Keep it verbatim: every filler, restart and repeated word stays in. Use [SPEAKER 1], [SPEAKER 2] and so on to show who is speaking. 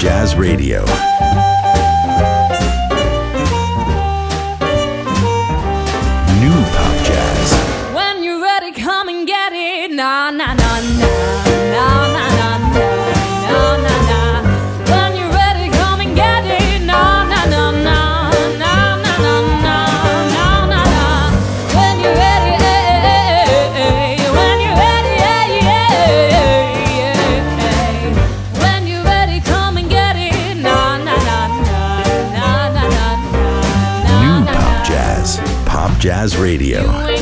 [SPEAKER 1] Jazz Radio. New Pop Jazz.
[SPEAKER 2] When you're ready, come and get it. Na na na na na na na na na na. When you're ready, come and get it. Na na na na na na na na na na. When you're ready, when you're ready, when you're ready, come and get it. Na na na na na na na.
[SPEAKER 1] New Pop Jazz. Pop Jazz Radio.